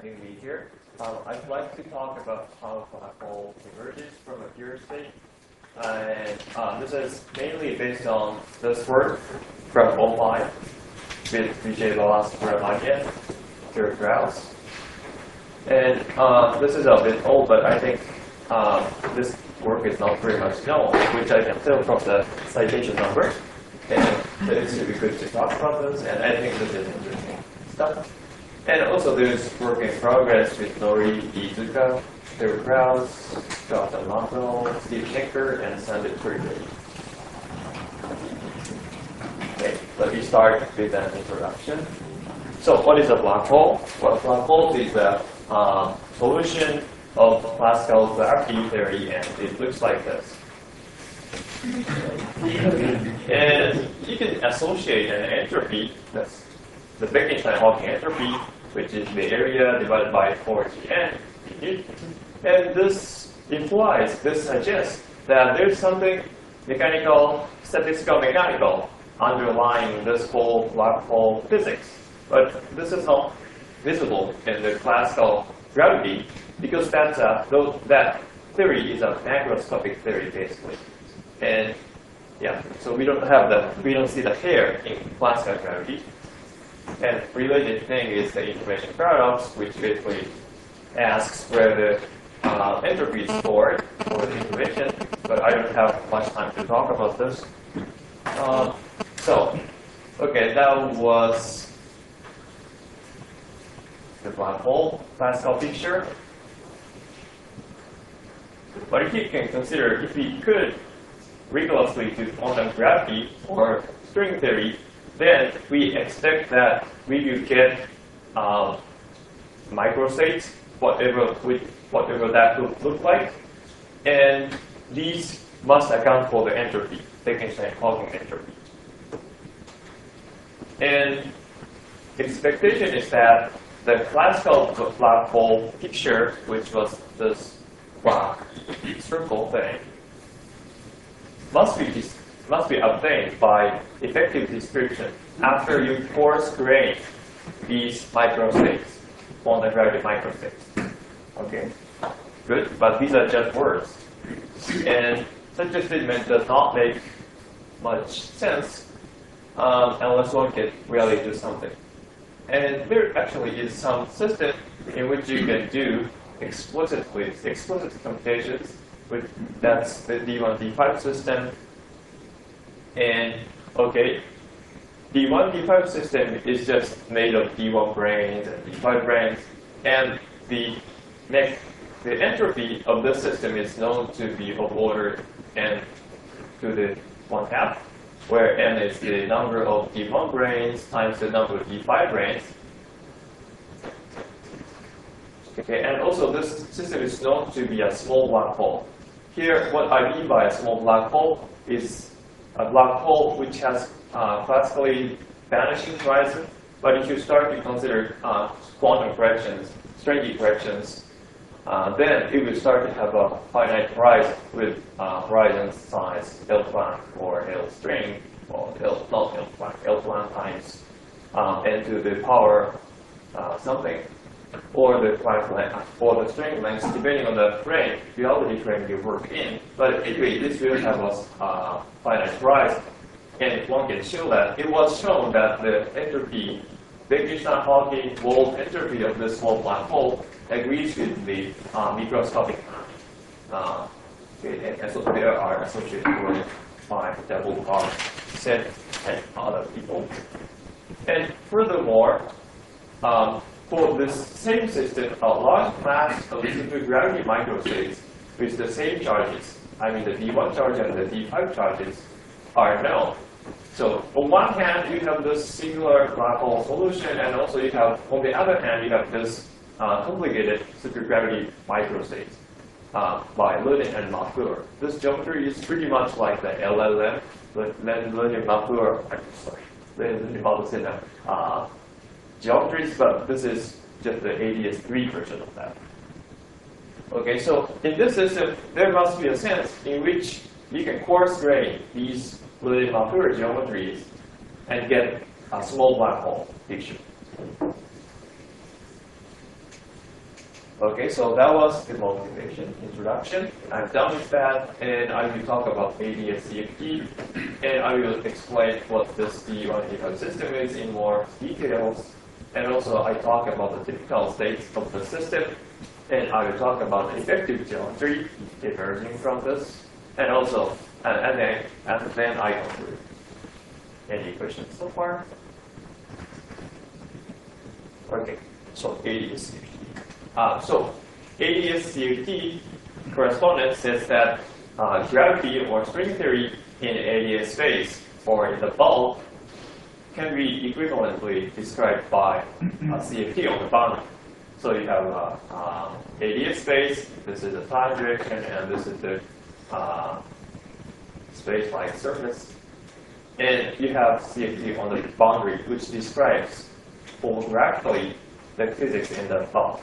having me here. I'd like to talk about how black hole emerges from a pure state. And this is mainly based on this work from '05 with Vijay Balasubramanian, Jared Krauss. And this is a bit old, but I think this work is not very much known, which I can tell from the citation number. And it should be good to talk about this, and I think this is interesting stuff. And also there's work in progress with Nori Iizuka, Jared Krauss, Jonathan Montville, Steve Schenker, and Sandip Kurdi. Okay, let me start with an introduction. So what is a black hole? Well, a black hole is a solution of classical gravity theory, and it looks like this. And you can associate an entropy, that's the Wittgenstein-Hawking entropy, which is the area divided by 4Gn. And this implies, this suggests that there's something mechanical, statistical mechanical underlying this whole black hole physics. But this is not visible in the classical gravity because that theory is a macroscopic theory basically. And yeah, so we don't see the hair in classical gravity. And related thing is the information paradox, which basically asks where the entropy is stored for the information, but I don't have much time to talk about this. Okay, that was the black hole classical picture. But if you can consider, if we could rigorously do quantum gravity or string theory, then we expect that we will get microstates, whatever that would look like, and these must account for the entropy, Wittgenstein-Hawking entropy. And expectation is that the classical black hole picture, which was this black circle thing, must be obtained by effective description after you coarse grain these microstates, quantum gravity microstates. Okay, good, but these are just words. And such a statement does not make much sense unless one can really do something. And there actually is some system in which you can do explicit computations. That's the D1, D5 system. And okay, D1, D5 system is just made of D1 brains and D5 brains. And the entropy of this system is known to be of order n to the 1/2, where n is the number of D1 brains times the number of D5 brains. Okay, and also this system is known to be a small black hole. Here, what I mean by a small black hole is a black hole which has classically vanishing horizon, but if you start to consider quantum corrections, stringy corrections, then it will start to have a finite horizon with horizon size L Planck or L string, or not L Planck, L Planck times n to the power something, or the Planck length, or the string length, depending on the frame, duality frame you work in. But anyway, this will have a finite horizon, and one can show that. It was shown that the entropy, Wittgenstein-Hawking Wolf entropy of this small black hole agrees with the microscopic and so they are associated with by double R set and other people. And furthermore, for this same system, a large mass of supergravity microstates with the same charges, I mean the D1 charge and the D5 charges, are known. So on one hand, you have this singular black hole solution, and also you have, on the other hand, you have this complicated supergravity microstates by Lundin and Lafleur. This geometry is pretty much like the LLM, Lundin-Lafleur, geometries, but this is just the ADS3 version of that. Okay, so in this system, there must be a sense in which you can coarse grain these Lundin-Lafleur geometries and get a small black hole picture. Okay, so that was the motivation introduction. I'm done with that, and I will talk about ADS-CFT, and I will explain what this D1 ecosystem is in more details. And also, I talk about the typical states of the system, and I will talk about the effective geometry emerging from this, and also, and then I conclude. Any questions so far? Okay, so ADS-CFT. So ADS-CFT correspondence says that gravity or string theory in ADS space or in the bulk can be equivalently described by a CFT on the boundary. So you have ADS space, this is the time direction, and this is the space-like surface. And you have CFT on the boundary, which describes more graphically the physics in the bulk.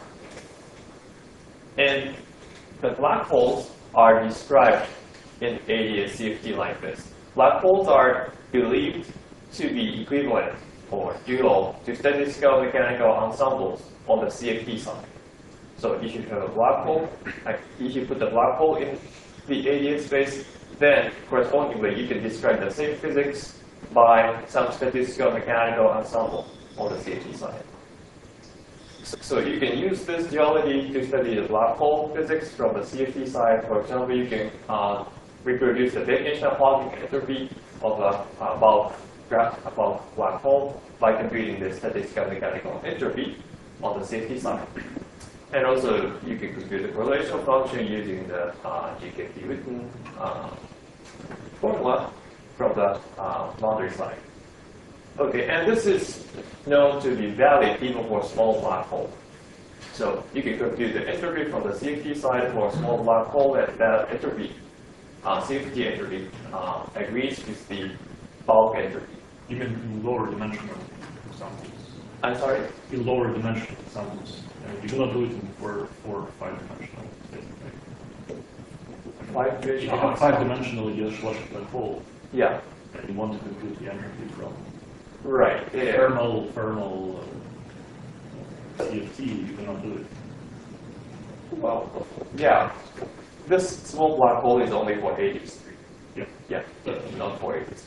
And the black holes are described in ADS-CFT like this. Black holes are believed to be equivalent or dual to statistical mechanical ensembles on the CFT side. So if you have a black hole, if you put the black hole in the ADS space, then correspondingly you can describe the same physics by some statistical mechanical ensemble on the CFT side. So you can use this geology to study the black hole physics from the CFT side. For example, you can reproduce the definition of Hawking entropy of a black hole by computing the statistical mechanical entropy on the CFT side. And also, you can compute the correlation function using the GKT-Witten formula from the boundary side. Okay, and this is known to be valid even for small black hole. So you can compute the entropy from the CFT side for a small black hole, and that entropy, CFT entropy, agrees with the bulk entropy. Even in lower dimensional samples. I'm sorry? In lower dimensional samples. You cannot do it in 4 or 5 dimensional. If you have 5-dimensional Ioshua black hole, yeah, and you want to compute the entropy from right. Yeah. thermal CFT, you cannot do it. Well, yeah. This small black hole is only for ADS. Yeah. Yeah, not for ADS.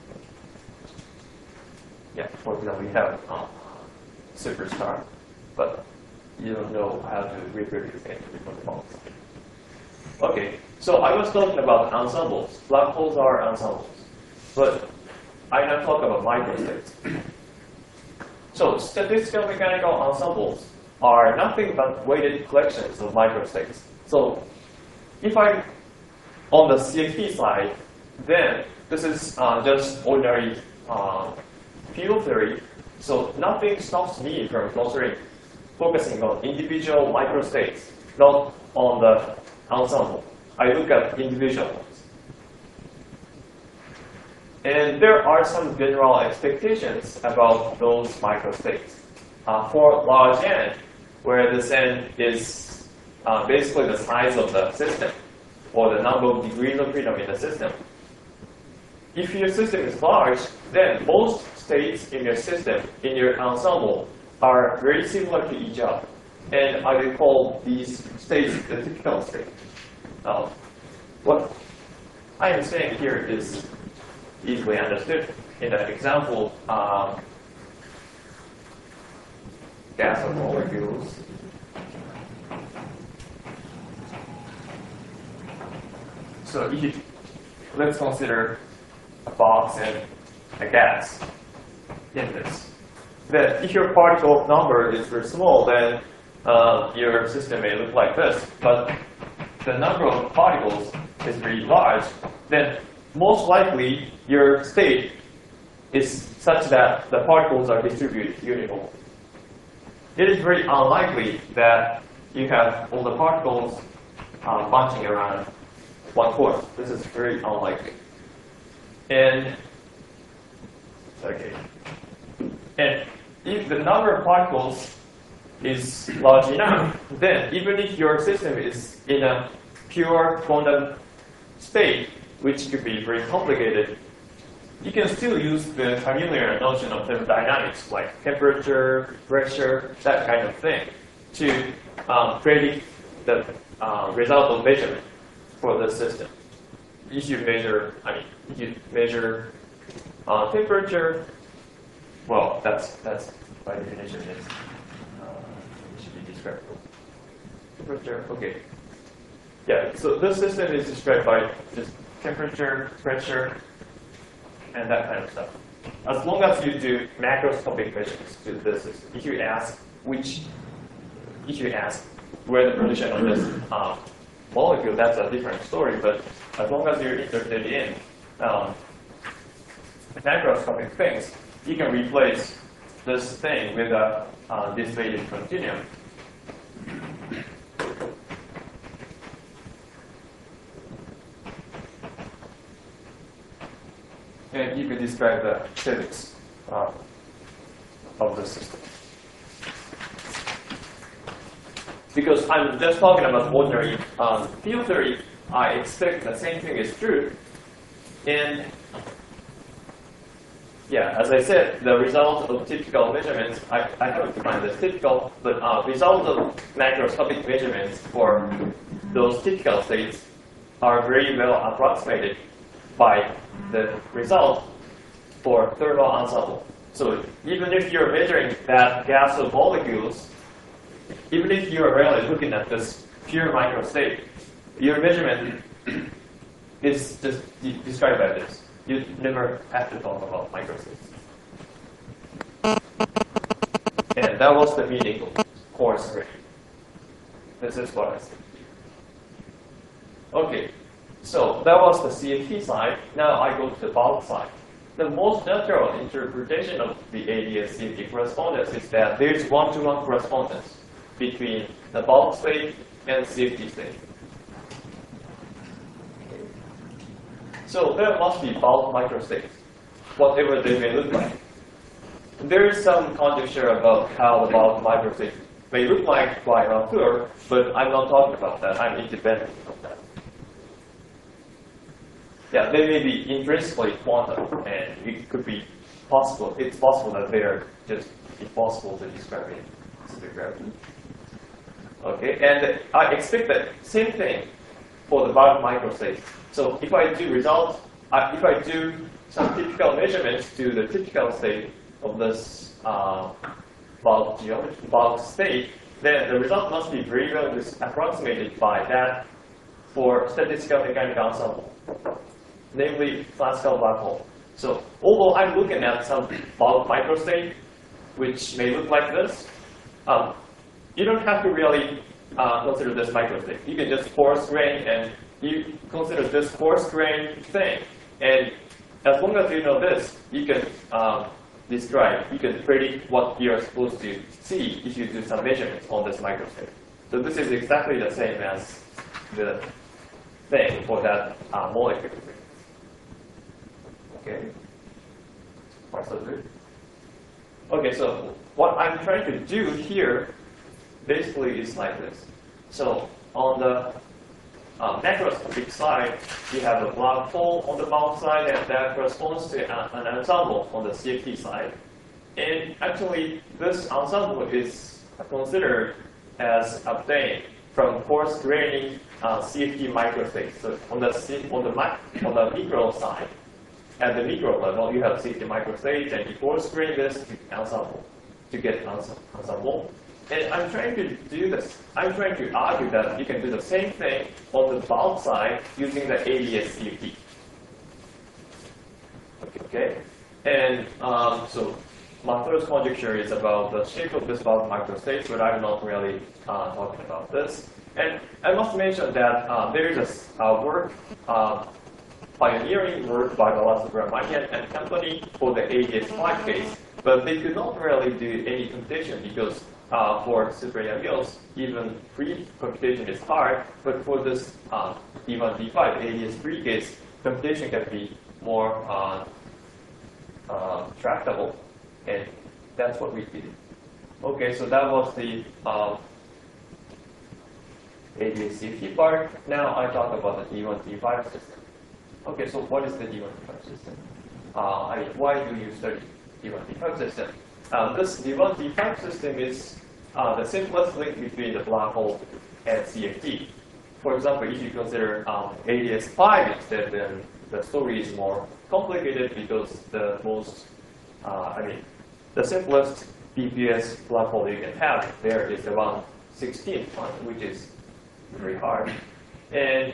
Yeah, for example, we have superstar, but you don't know how to reproduce entropy from the bulk. Okay, so I was talking about ensembles. Black holes are ensembles. But I now talk about microstates. So statistical mechanical ensembles are nothing but weighted collections of microstates. So if I'm on the CFT side, then this is just ordinary field theory. So nothing stops me from focusing on individual microstates, not on the ensemble. I look at individual ones. And there are some general expectations about those microstates. For large n, where this n is basically the size of the system, or the number of degrees of freedom in the system. If your system is large, then most states in your system, in your ensemble, are very similar to each other. And I will call these states the typical state. What I am saying here is easily understood. In the example, gas or molecules. So let's consider a box and a gas in this. Then if your particle number is very small, then your system may look like this. But the number of particles is very large, then most likely your state is such that the particles are distributed uniformly. It is very unlikely that you have all the particles bunching around one corner. This is very unlikely. And if the number of particles is large enough, then even if your system is in a pure quantum state, which could be very complicated, you can still use the familiar notion of thermodynamics, like temperature, pressure, that kind of thing. to predict the result of measurement for the system. If you measure, if you measure temperature, well, that's by definition it should be described. Temperature, okay. Yeah, so this system is described by just temperature, pressure, and that kind of stuff. As long as you do macroscopic measurements to this system, if you ask where the position of this molecule, that's a different story. But as long as you're interested in macroscopic things, you can replace this thing with a dissipated continuum. And you can describe the physics of the system. Because I'm just talking about ordinary field theory, I expect the same thing is true. And yeah, as I said, the result of typical measurements, I haven't defined this typical, but result of macroscopic measurements for those typical states are very well approximated by the result for thermal ensemble. So even if you're measuring that gas of molecules, even if you're really looking at this pure microstate, your measurement is just described by this. You never have to talk about microstates. And that was the meaning of coarse grain. This is what I said. Okay, so that was the CFT side. Now I go to the bulk side. The most natural interpretation of the ADS-CFT correspondence is that there is one-to-one correspondence between the bulk state and CFT state. So there must be bulk microstates, whatever they may look like. There is some conjecture about how the bulk microstate may look like by Latour, but I'm not talking about that. I'm independent of that. Yeah, they may be intrinsically quantum, and it could be possible. It's possible that they are just impossible to describe in specific gravity. Okay, and I expect that same thing for the bulk microstate. So if I do results, if I do some typical measurements to the typical state of this bulk state, then the result must be very well approximated by that for statistical mechanical ensemble, namely classical black hole. So although I'm looking at some bulk microstate, which may look like this, you don't have to really consider this microstate. You can just coarse grain and you consider this coarse grain thing. And as long as you know this, you can you can predict what you're supposed to see if you do some measurements on this microstate. So this is exactly the same as the thing for that molecule. Okay. Also good. Okay, so what I'm trying to do here basically is like this. So on the macroscopic side, you have a black hole on the bulk side, and that corresponds to an ensemble on the CFT side. And actually, this ensemble is considered as obtained from coarse graining CFT microstates. So on the micro side, at the micro level, you have CFT microstates, and you coarse grain this ensemble to get an ensemble. And I'm trying to do this. I'm trying to argue that you can do the same thing on the bulk side using the ADS-CFT. Okay. And so my first conjecture is about the shape of this bulk microstate, but I'm not really talking about this. And I must mention that there is a work, pioneering work by Balasubramanian and company for the ADS-5 case, but they could not really do any computation because for super young even pre-computation is hard, but for this D1, D5, ADS-3 case, computation can be more tractable, and that's what we did. Okay, so that was the ADS-CFT part. Now I talk about the D1, D5 system. Okay, so what is the D1, D5 system? Why do you study D1, D5 system? This D1, D5 system is the simplest link between the black hole and CFT. For example, if you consider ADS5 instead, then the story is more complicated because the simplest BPS black hole you can have there is around 16, which is very hard. And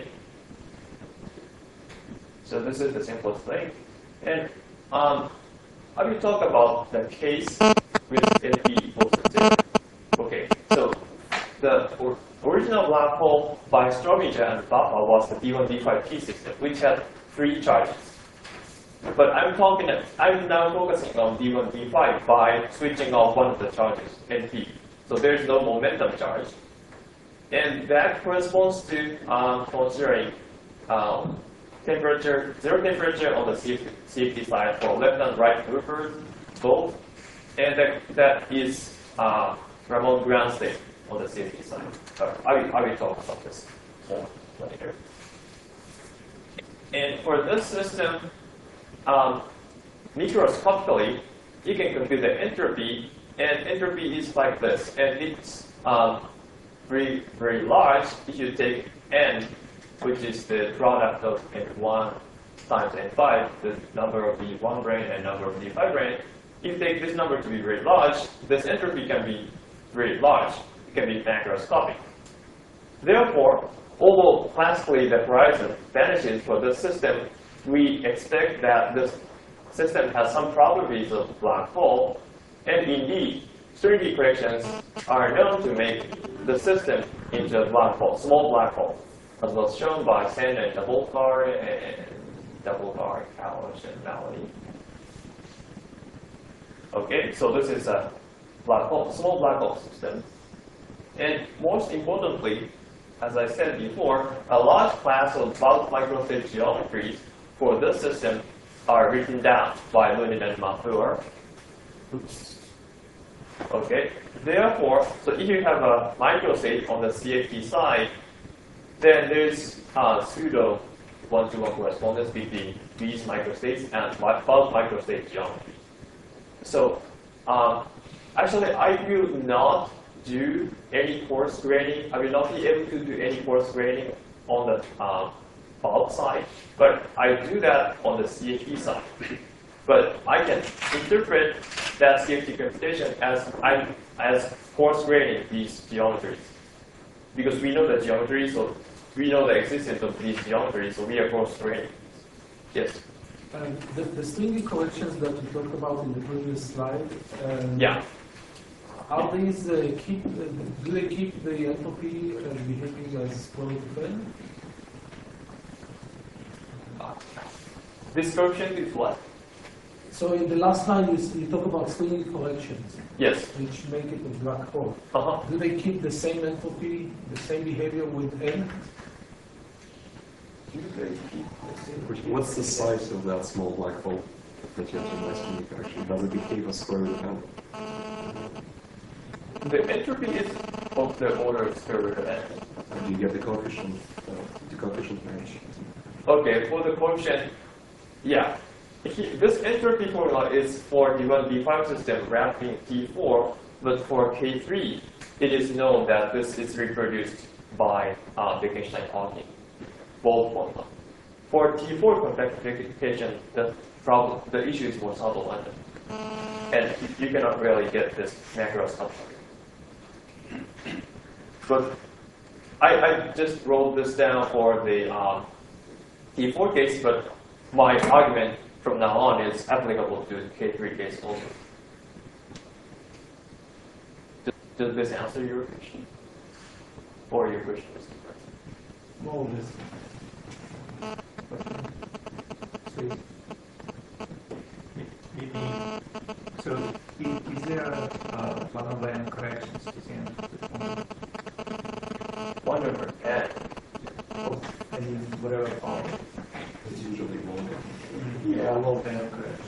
so this is the simplest thing. And I will talk about the case with NP equals to 0. Okay, so the original black hole by Strominger and Bappa was the D1, D5 T system, which had 3 charges. But I'm now focusing on D1, D5 by switching off one of the charges, NP. So there's no momentum charge. And that corresponds to considering zero temperature on the CFT side for left and right groupers both. And that is Ramon ground state on the CFT side. I will talk about this more later. And for this system, microscopically, you can compute the entropy, and entropy is like this. And it's very, very large if you take n, which is the product of n1 times n5, the number of the 1 brane and number of the 5 brane. If you take this number to be very large, this entropy can be very large. It can be macroscopic. Therefore, although classically the horizon vanishes for this system, we expect that this system has some properties of black hole, and indeed, 3D corrections are known to make the system into a black hole, small black hole, as was shown by Sen and Dabulkar and Kalish and Maloney. Okay, so this is a black hole, small black hole system. And most importantly, as I said before, a large class of bulk microstate geometries for this system are written down by Lunin and Mathur. Okay, therefore, so if you have a microstate on the CFT side, then there's pseudo one-to-one correspondence between these microstates and bulk microstate geometry. So actually, I will not do any coarse graining. I will not be able to do any coarse graining on the bulk side, but I do that on the CFT side. But I can interpret that CFT computation as coarse graining these geometries, because we know the geometry, so we know the existence of these geometries, so we are coarse graining. Yes. The stringy corrections that we talked about in the previous slide. Yeah. Are these do they keep the entropy behaving as close to n? This coefficient is what? So in the last line, you talk about stringy corrections. Yes. Which make it a black hole. Uh-huh. Do they keep the same entropy, the same behavior with n? What's the size of that small black hole that you have to invest in the correction? Does it behave as square root of n? The entropy is of the order of square root of n. And you get the coefficient range. Okay, for the coefficient, yeah. This entropy formula is for D1, D5 system wrapping T4, but for K3, it is known that this is reproduced by Wittgenstein-Hawking, both formula. For T4 complexification, the issue is more subtle, and you cannot really get this macroscopic. But I just wrote this down for the T4 case, but my argument from now on is applicable to the K3 case also. Does this answer your question? Or your question is different? More or less. So, is there a one over n corrections to the end of the formula? 1 over n. I mean, whatever form. It's usually one. Yeah, one over n correction.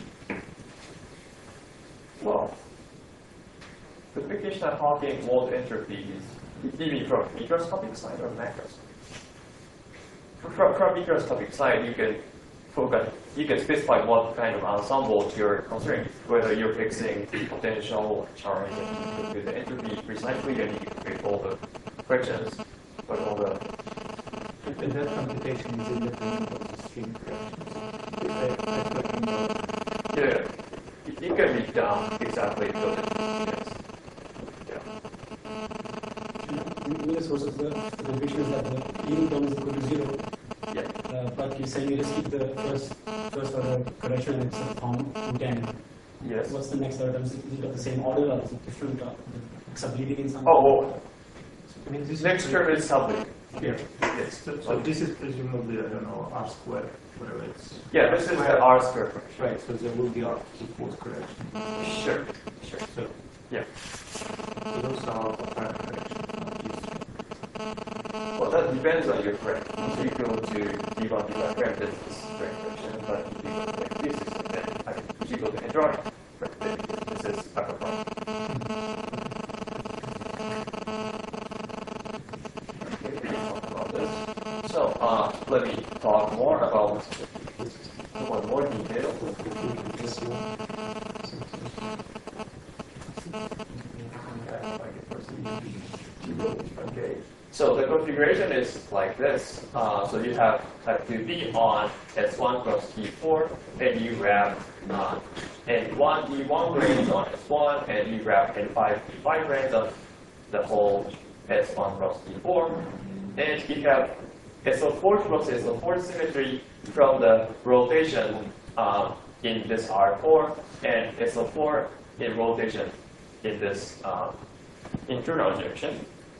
Well, the Wittgenstein-Hawking mode entropy is, you mean from microscopic side or macroscopic? From microscopic side, you can you can specify what kind of ensemble you're considering, whether you're fixing potential or charge, and you can do the entropy precisely, and you can fix all the corrections, but all the And that computation is independent of the stream corrections. I'm talking about yeah, it can be done exactly because yes. Yeah. One source of the confusion is that the unit term is equal to 0, Yeah. but you're saying you just keep the first order correction and it's found to 10. Yes. What's the next order? Is it of the same order or is it different? Except leading in some. Oh, well, I mean, this next is, term is something. here. Yes. So this is presumably, I don't know, R squared, whatever it's. Yeah, this is the R square correction. Right, so there will be R to the fourth correction. Sure. Sure. So, Yeah. so those are the five corrections, not these. Well, that depends on your correct. So you go to D1, D1 correct, this is correct correction, but if you go to like this, then I mean, if you go to Android, correct, then this is upper part. Okay, we can talk about this. So, let me talk more about one more detail. This one. Okay, so the configuration is like this. So you have type 2B on S1 cross T4, and you grab N1 E1 grains on S1, and you grab N5 E5 grains on the whole S1 cross T4. And you have SO4 cross SO4 symmetry from the rotation in this R4, and SO4 in rotation in this internal junction.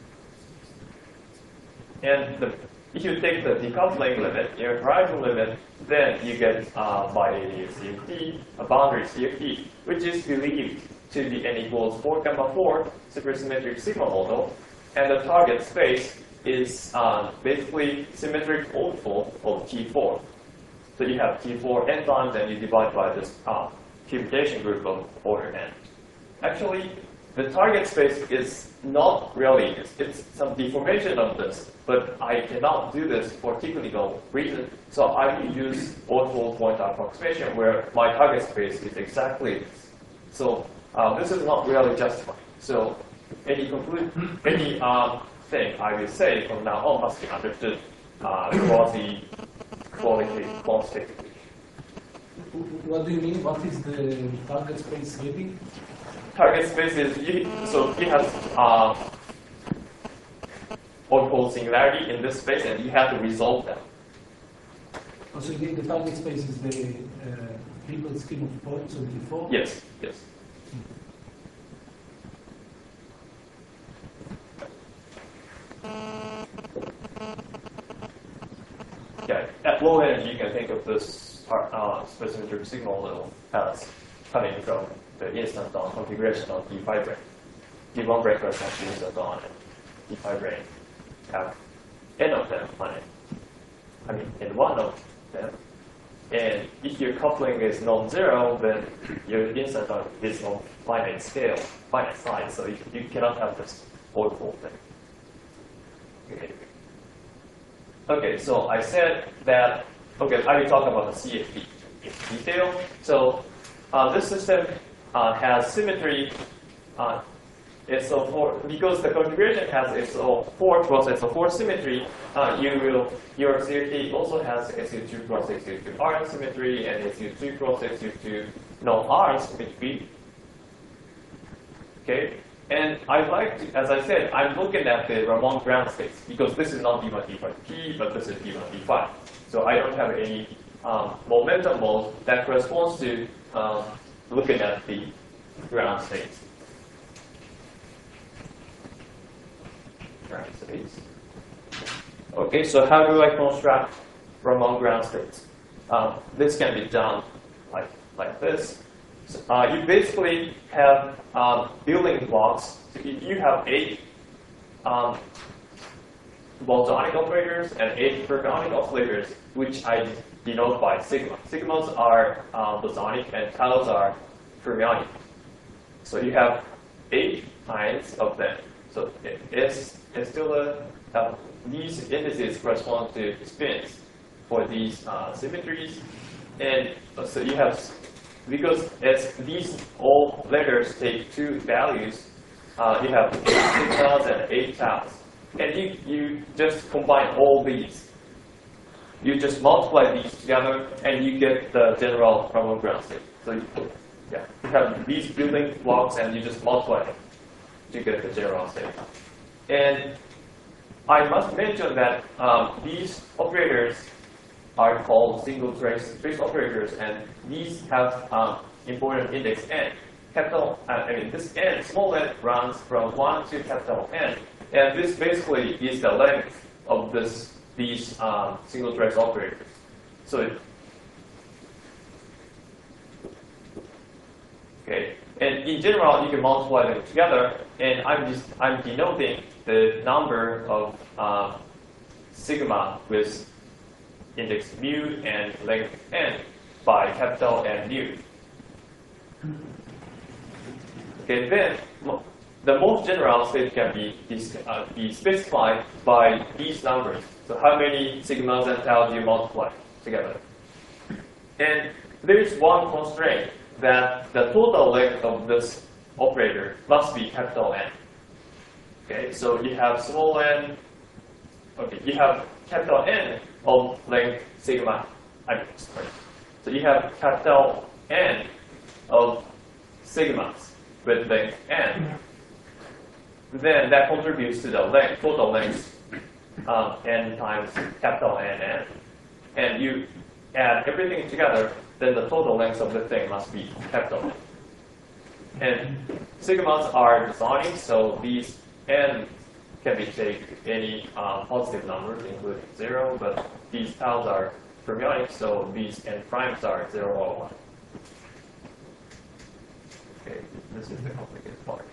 And if you take the decoupling limit, your horizon limit, then you get by CFT, a boundary CFT, which is believed to be n equals 4 gamma 4 supersymmetric sigma model. And the target space is basically symmetric orbital of T4. So you have T4 n times, and you divide by this cubication group of order n. Actually, the target space is not really, it's some deformation of this, but I cannot do this for technical reasons. So I will use orthogonal point approximation where my target space is exactly this. So this is not really justified. So any thing I will say from now on must be understood quantitatively. What do you mean? What is the target space giving? Target space is, so it has orbital singularity in this space, and you have to resolve them. So the target space is the Hilbert scheme of points of T4? Yes, yes. Yeah, at low energy, you can think of this supersymmetric signal model as coming from the instant on configuration of D5 brain. D1 brain corresponds to instant on, and D5 brain have n of them on it. I mean, in one of them. And if your coupling is non-zero, then your instant on is on finite scale, finite size, so you cannot have this orbital thing. Okay, so I said that, okay, I will talk about the CFT in detail. So this system has symmetry SO4, because the configuration has SO4 cross SO4 symmetry, your CFT also has SU2 cross SU2 R symmetry and SU2 cross SU2 non-R symmetry. Okay, and I like to, as I said, I'm looking at the Ramond ground states because this is not D1 D5 P, but this is D1 D5. So I don't have any momentum mode that corresponds to looking at the ground states. Ground states. Okay, so how do I construct Ramond ground states? This can be done like this. So, you basically have building blocks. So you have 8 bosonic operators and 8 fermionic oscillators, which I denote by sigma. Sigmas are bosonic and taus are fermionic. So you have 8 kinds of them. So it's still these indices correspond to spins for these symmetries. And so you have, because as these all letters take two values, you have 6 tiles and 8 tiles. And you just combine all these. You just multiply these together and you get the general normal ground state. So you have these building blocks and you just multiply them to get the general state. And I must mention that these operators are called single trace operators, and these have important index n. This n, small n, runs from 1 to capital N, and this basically is the length of these single trace operators. So okay, and in general, you can multiply them together, and I'm denoting the number of sigma with index mu and length n by capital N mu. Okay, then the most general state can be specified by these numbers. So how many sigmas and tau do you multiply together? And there is one constraint that the total length of this operator must be capital N. Okay, so you have small n. Okay, you have capital N of length sigma. So you have capital N of sigmas with length n. Then that contributes to the length, total length n times capital N. And you add everything together, then the total length of the thing must be capital N. And sigmas are bosonic, so these n can be taken any positive numbers, including 0, but these taus are fermionic, so these n primes are 0 or 1. Okay, this is the complicated part.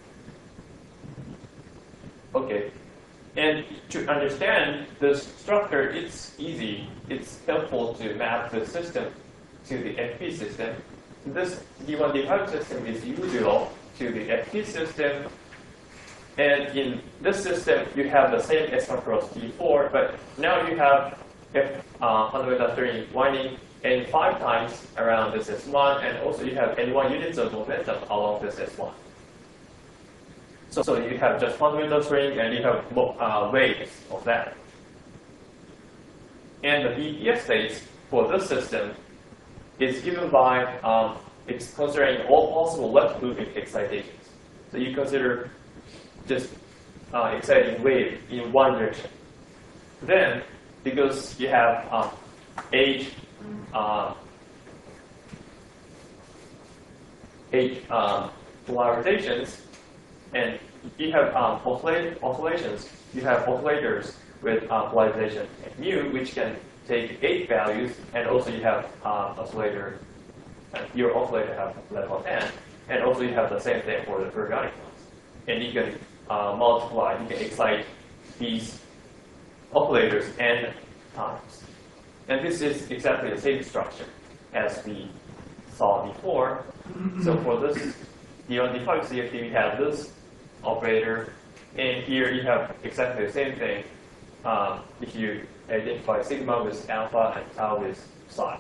Okay, and to understand this structure, it's easy. It's helpful to map the system to the FP system. This D1, D5 system is usual to the FP system. And in this system, you have the same S1 cross T4, but now you have fundamental string winding N5 times around this S1, and also you have N1 units of momentum along this S1. So you have just fundamental string, and you have waves of that. And the BPF states for this system is given by it's considering all possible left looping excitations. So you consider just exciting wave in one direction. Then, because you have eight polarizations, and you have oscillations, you have oscillators with polarization mu, which can take 8 values, and also you have oscillator, your oscillator have level n, and also you have the same thing for the fermionic ones. And you can multiply, you can excite these oscillators n times. And this is exactly the same structure as we saw before. So for this D1, D5 CFT, we have this operator, and here you have exactly the same thing if you identify sigma with alpha and tau with psi.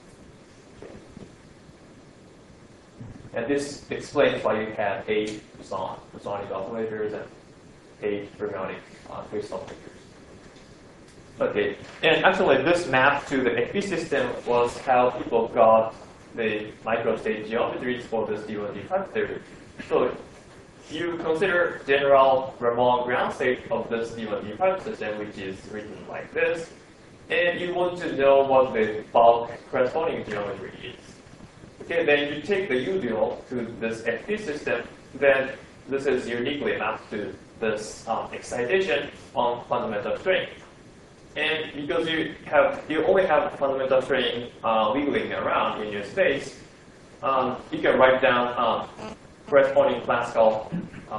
And this explains why you have 8 bosonic oscillators and 8 fermionic crystal figures. Okay, and actually this map to the FP system was how people got the microstate geometries for this D1, D5 theory. So you consider general Ramond ground state of this D1, D5 system, which is written like this, and you want to know what the bulk corresponding geometry is. Okay, then you take the U-dual to this FP system, then this is uniquely mapped to this excitation on fundamental string. And because you only have fundamental string wiggling around in your space, you can write down corresponding classical.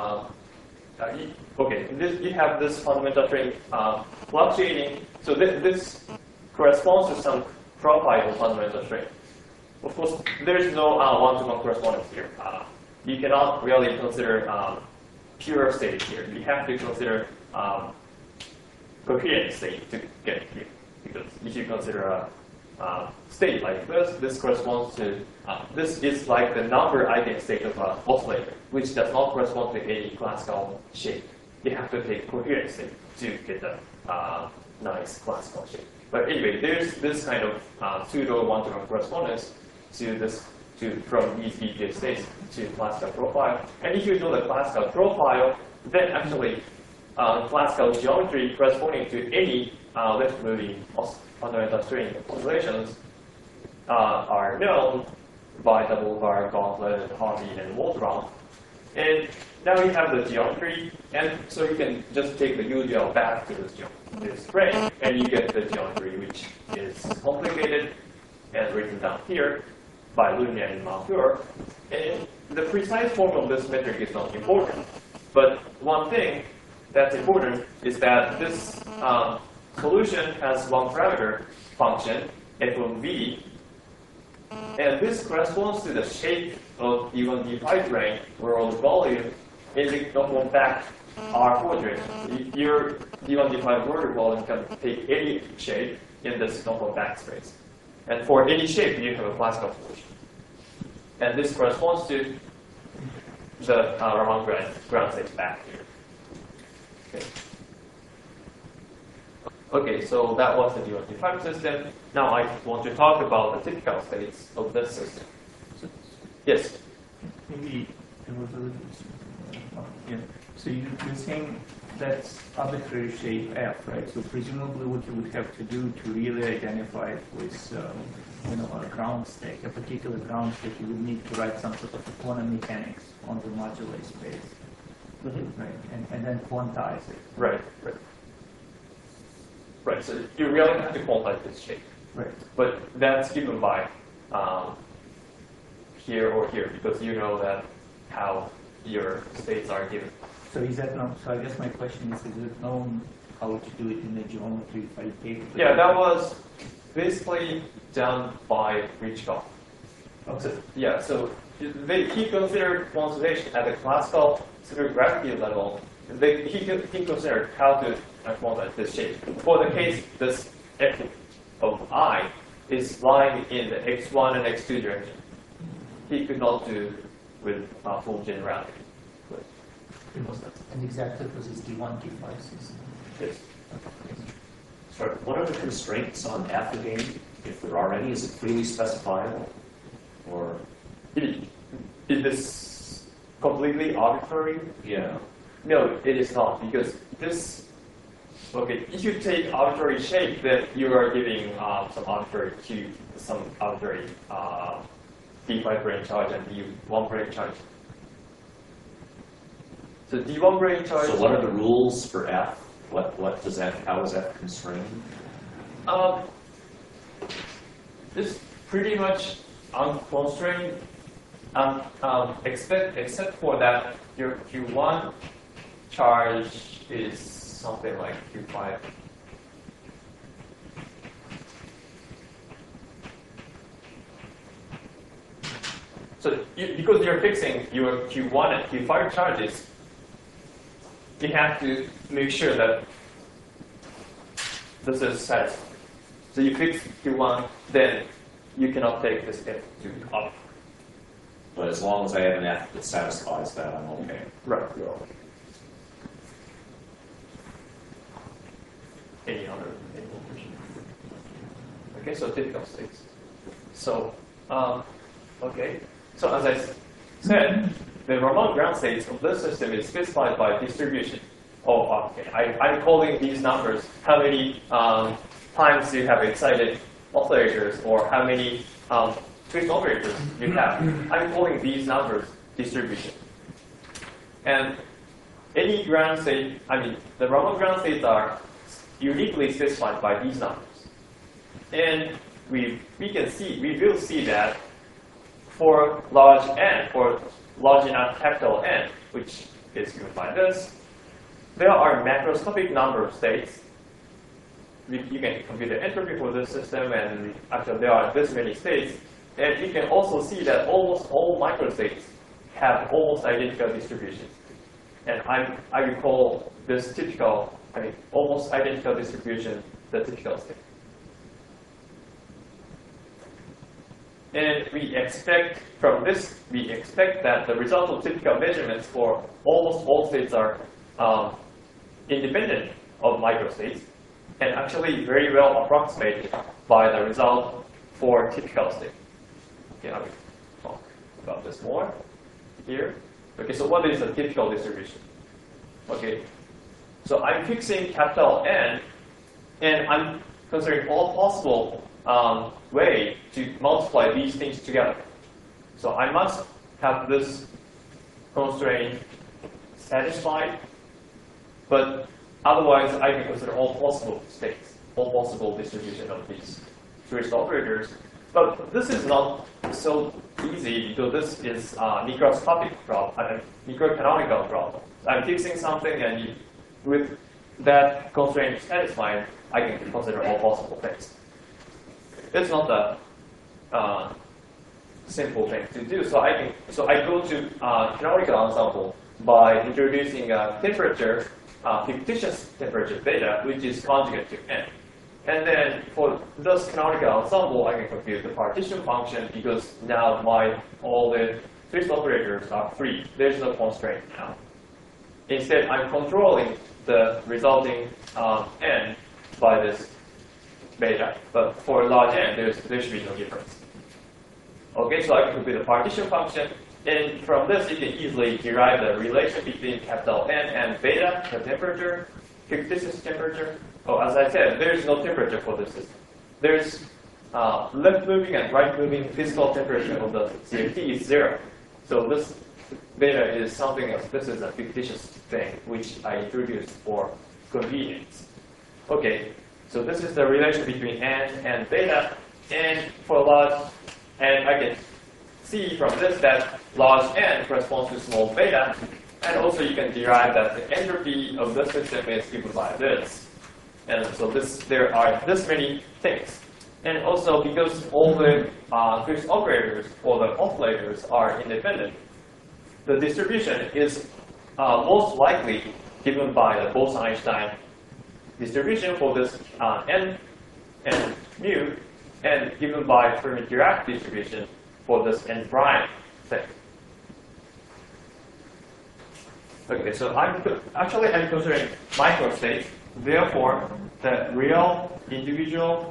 You have this fundamental string fluctuating. So this corresponds to some profile of fundamental string. Of course, there is no one-to-one correspondence here. You cannot really consider pure state here. You have to consider coherent state to get here. Because if you consider state like this corresponds to, this is like the number eigenstate of an oscillator, which does not correspond to any classical shape. You have to take coherent state to get a nice classical shape. But anyway, there's this kind of pseudo one-to-one correspondence to this, from these BPH states to classical profile. And if you know the classical profile, then actually classical geometry corresponding to any left-moving fundamental string oscillations are known by Doublegar, Gauntlet, Harvey, and Waldron. And now we have the geometry, and so you can just take the UGL back to this frame, and you get the geometry, which is complicated and written down here by Lumiere and Malfeur. And the precise form of this metric is not important, but one thing that's important is that this solution has one parameter function, f of v, and this corresponds to the shape of D1, D5 ring, where all the volume is the normal fact R quadrant. Your D1, D5 order volume can take any shape in this normal fact space. And for any shape, you have a classical solution. And this corresponds to the Raman ground state back here. Okay. Okay, so that was the D1, D5 system. Now I want to talk about the typical states of this system. Yes? Maybe there was a little yeah. So you're saying that's arbitrary shape F, right? So presumably what you would have to do to really identify it with a ground state, a particular ground state, you would need to write some sort of quantum mechanics on the moduli space, right? And then quantize it. Right, right. Right, so you really have to quantize this shape. Right. But that's given by here or here, because you know that how your states are given. So is that known? So I guess my question is it known how to do it in the geometry if I take? Yeah, that was basically done by Ritschkoff. Okay. So, yeah, so he considered quantization at the classical supergravity level. He considered how to quantize this shape. For the case, this f of I is lying in the x1 and x2 direction. He could not do with full generality. And exactly because it's D1, D5 system. Yes. Sorry, what are the constraints on F again, if there are any? Is it freely specifiable? Or Is this completely arbitrary? yeah. No, it is not, because this, okay, if you take arbitrary shape, then you are giving some arbitrary Q, some arbitrary D5 brane charge and D1 brane charge. So D1 brane charge. So what are the rules for F? What does that? How is that constrained? It's pretty much unconstrained, except for that your Q1 charge is something like Q5. So because you're fixing your Q1 and Q5 charges, you have to make sure that this is satisfied. So you fix Q1, then you cannot take this F to up. But as long as I have an F that satisfies that, I'm okay. Right. Any other question? Okay, so typical states. So, okay. So as I said, the Raman ground states of this system is specified by distribution. Oh, okay. I'm calling these numbers how many times you have excited oscillators or how many twist operators you have. I'm calling these numbers distribution. And any ground state, the Raman ground states are uniquely specified by these numbers. And we will see that for large N, for large enough capital N, which is given by this, there are macroscopic number of states. You can compute the entropy for this system, and actually there are this many states. And you can also see that almost all microstates have almost identical distributions. And I would call this typical, almost identical distribution the typical state. And we expect from this, we expect that the result of typical measurements for almost all states are independent of microstates, and actually very well approximated by the result for typical state. Okay, I will talk about this more here. Okay, so what is a typical distribution? Okay, so I'm fixing capital N, and I'm considering all possible way to multiply these things together. So I must have this constraint satisfied, but otherwise I can consider all possible states, all possible distribution of these tourist operators. But this is not so easy because this is a microscopic problem, microcanonical problem. I'm fixing something, and with that constraint satisfied, I can consider all possible things. It's not a simple thing to do. So I go to canonical ensemble by introducing a temperature, fictitious temperature theta, which is conjugate to n. And then for this canonical ensemble, I can compute the partition function because now all the twist operators are free. There's no constraint now. Instead, I'm controlling the resulting n by this beta, but for large n, there should be no difference. Okay, so I can compute the partition function, and from this, you can easily derive the relation between capital N and beta, the temperature, fictitious temperature. Oh, as I said, there is no temperature for this system. There's left-moving and right-moving physical temperature of the CFT is 0. So this beta is something else. This is a fictitious thing, which I introduced for convenience. Okay, so this is the relation between n and beta, and for large, and I can see from this that large n corresponds to small beta, and also you can derive that the entropy of the system is given by this. And so there are this many things. And also because all the fixed operators or the oscillators are independent, the distribution is most likely given by the Bose-Einstein distribution for this n and mu, and given by Fermi-Dirac distribution for this n prime thing. Okay, so I'm considering microstates. Therefore, the real individual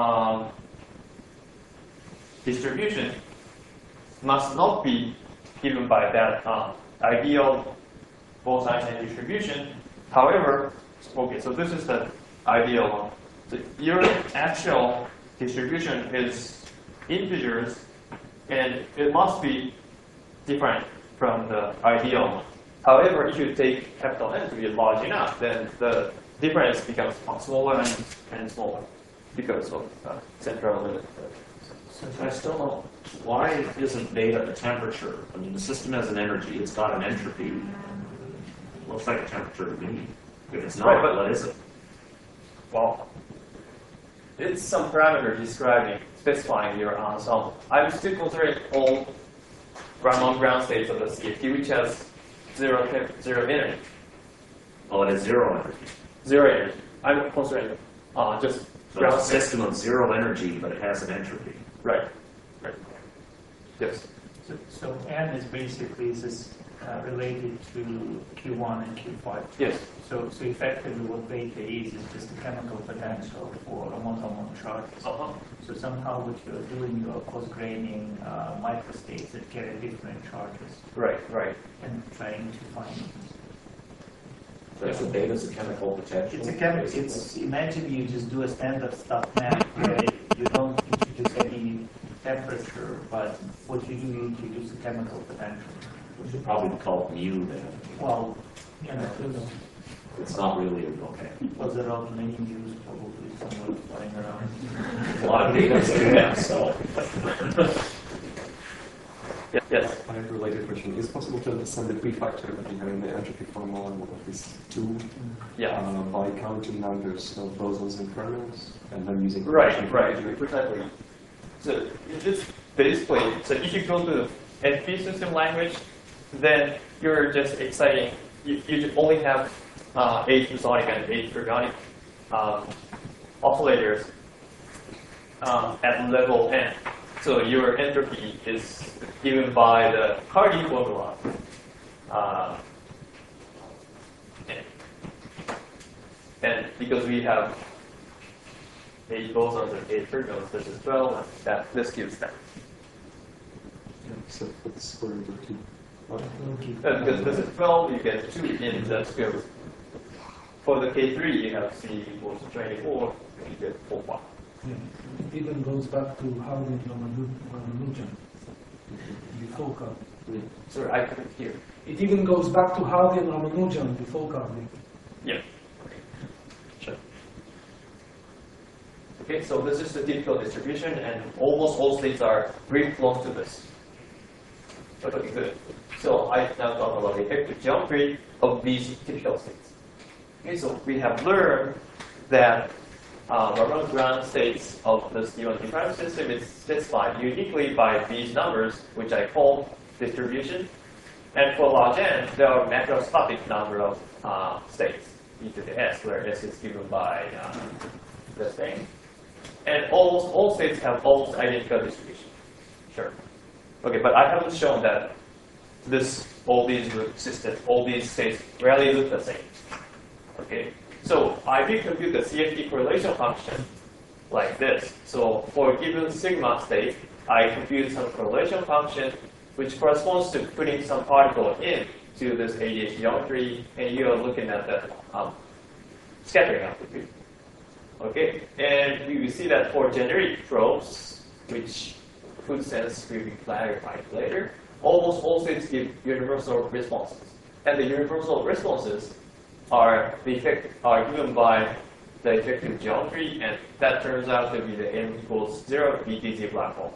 distribution must not be given by that ideal Bose-Einstein distribution. However, okay, so this is the ideal one. So your actual distribution is integers, and it must be different from the ideal one. However, if you take capital N to be large enough, then the difference becomes smaller and smaller because of central limit. So I still don't, why isn't beta a temperature? I mean, the system has an energy, it's got an entropy. Looks like a temperature to me. If it's not, Right, but- what is it? Well, it's some parameter specifying your ensemble. I'm still considering all ground states of the CFT, which has zero energy. Oh, it has zero energy. Zero energy. I'm considering just So ground it's a states. system of zero energy, but it has an entropy. Right. Right. Yes. So n is basically this related to Q1 and Q5. Yes. So effectively what beta is just the chemical potential for a one-to-one charges. Uh-huh. So somehow what you're doing, you're post-graining microstates that carry different charges Right. Right. and trying to find. That's the beta is a chemical potential. It's a chemical. Imagine you just do a standard stuff map where you don't introduce any temperature, but what you do, you introduce a chemical potential. We should probably call it mu then. Well, It's not really, okay. was there are many views probably somewhere flying around. A lot of data to that, so. Yes. I have a related question. Is it possible to understand the prefactor that you have in the entropy formula of these two Yeah. by counting numbers of bosons and kernels and then using Right, convention right, precisely. So this basically, so if you go to the NP system language, then you're just exciting. You only have 8 bosonic and 8 fermionic oscillators at level n. So your entropy is given by the Hardy formula. And because we have 8 bosons and 8 fermions, this is 12, and this gives that. Except for the square root of 2. Because this is 12, you get 2 in the square root. For the K3, you have C equals 24, and you get 4 pi. Yeah. It even goes back to Howden Ramanujan before Kavli. Sorry, I couldn't hear. It even goes back to Howden Ramanujan before Kavli. Yeah. Sure. Okay, so this is the typical distribution, and almost all states are very close to this. Okay, good. So I now talk about the effective geometry of these typical states. Okay, so we have learned that Ramanujan ground states of this D1D5 system is specified uniquely by these numbers, which I call distribution. And for large n, there are macroscopic number of states e to the s, where s is given by this thing. And almost all states have almost identical distribution. Sure. Okay, but I haven't shown that all these systems, all these states rarely look the same. Okay, so I will compute the CFT correlation function like this. So for a given sigma state, I compute some correlation function which corresponds to putting some particle into this ADH geometry, and you are looking at the scattering amplitude. Okay, and we will see that for generic probes, which whose sense will be clarified later, almost all states give universal responses. And the universal responses are given by the effective geometry, and that turns out to be the n equals 0 BTZ black hole.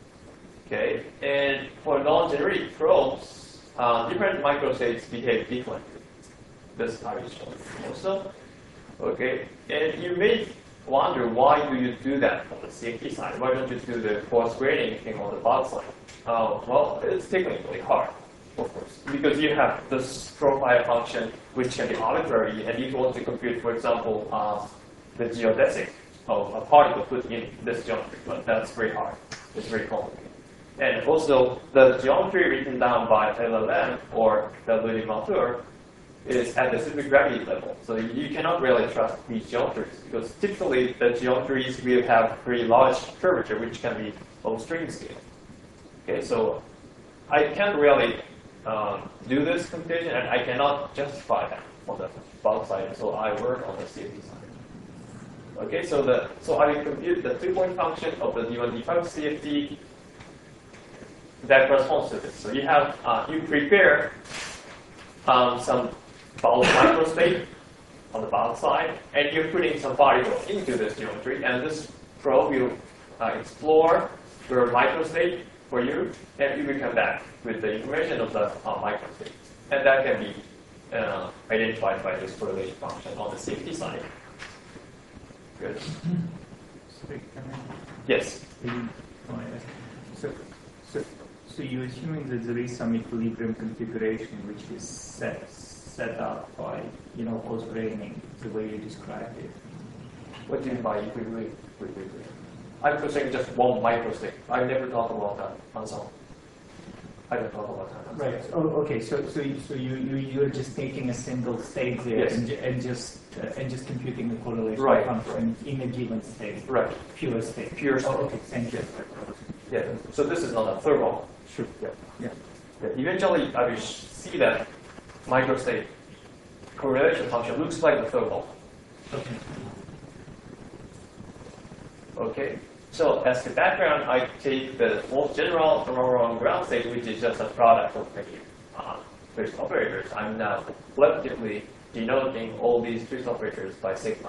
Okay, and for non-generic probes, different microstates behave differently. This I will show also. Okay, and you may wonder why do you do that on the CFT side? Why don't you do the coarse grading thing on the bottom side? Well, it's technically hard, of course, because you have this profile function which can be arbitrary, and if you want to compute, for example, the geodesic of a particle put in this geometry, but that's very hard. It's very complicated. And also, the geometry written down by LLM or the Louis Montour is at the specific gravity level. So you cannot really trust these geometries, because typically the geometries will have very large curvature, which can be of string scale. Okay, so I can't really do this computation, and I cannot justify that on the bulk side, so I work on the CFT side. Okay, so I will compute the 2-point function of the D1, D5 CFT that corresponds to this. So you have you prepare some bulk microstate on the bulk side, and you're putting some particles into this geometry, and this probe will explore your microstate for you, and you will come back with the information of the microstate. And that can be identified by this correlation function on the CFT side. Good. Yes? So you're assuming that there is some equilibrium configuration which is set up by, coarse graining, the way you described it. What do you mean by equilibrium? I'm saying just one microstate. I never talk about that on some. I don't talk about that. Right. Oh, okay. So you're just taking a single state there, yes, and just computing the correlation right, function in a given state. Right. Pure state. Pure state. Oh, okay. Thank you. Yeah. So this is not a thermal. Sure. Yeah. Eventually, I will see that microstate correlation function looks like the thermal. Okay. Okay. So as the background, I take the most general thermal ground state, which is just a product of many Twist operators. I'm now collectively denoting all these Twist operators by sigma,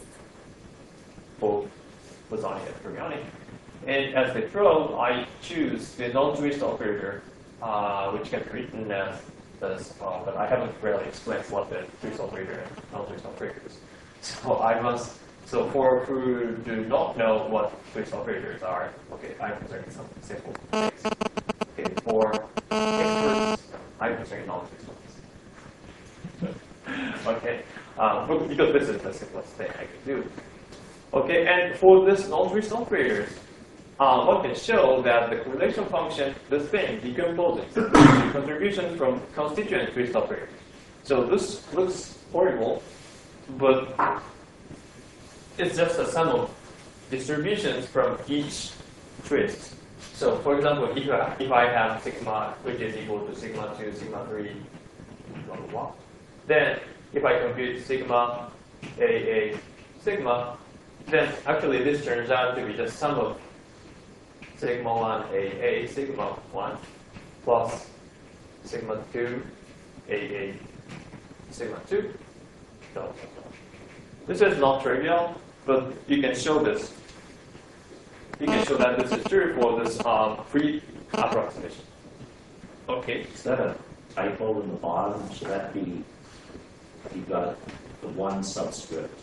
both bosonic and fermionic. And as the probe, I choose the non-twist operator, which can be written as this, but I haven't really explained what the twist operator and non-twist operator is. So for who do not know what twist operators are, okay, I'm considering some simple things. Okay, for experts, I'm considering non-twist operators. Okay, because this is the simplest thing I can do. Okay, and for this non-twist operators, one can show that the correlation function, this thing, decomposes the contribution from constituent twist operators. So this looks horrible, but it's just a sum of distributions from each twist. So for example, if I have sigma, which is equal to sigma 2, sigma 3, blah, blah, blah, then if I compute sigma, a, sigma, then actually this turns out to be the sum of sigma 1, a, sigma 1, plus sigma 2, a, sigma 2. So this is not trivial, but you can show this. You can show that this is true for this free approximation. Okay. Is that a typo in the bottom? Should that be, you've got the one subscript?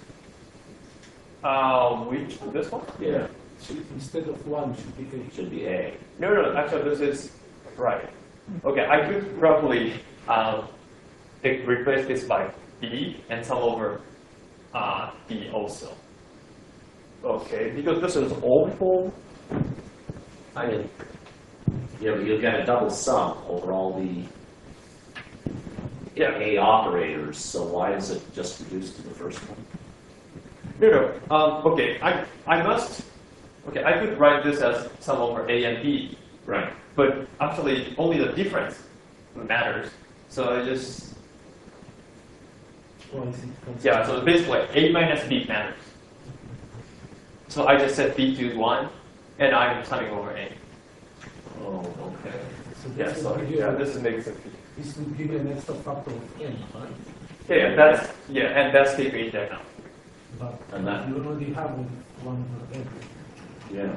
Which this one? Yeah, Instead of 1, should be 8. should be A. No, actually this is right. Okay, I could probably replace this by B and sum over D also. Okay, because this is awful. I mean, yeah, but you'll get a double sum over all the A operators, so why is it just reduced to the first one? No. Okay, I must. Okay, I could write this as sum over A and B. Right. But actually, only the difference matters. So I just yeah. So basically, A minus B matters. So I just set B to 1, and I'm summing over A. Oh, okay. So Yeah. this So will give yeah, you, this makes it. this will give you an extra factor of n, right? Yeah, and that's taken into account. But And that- you already have one n. Yeah.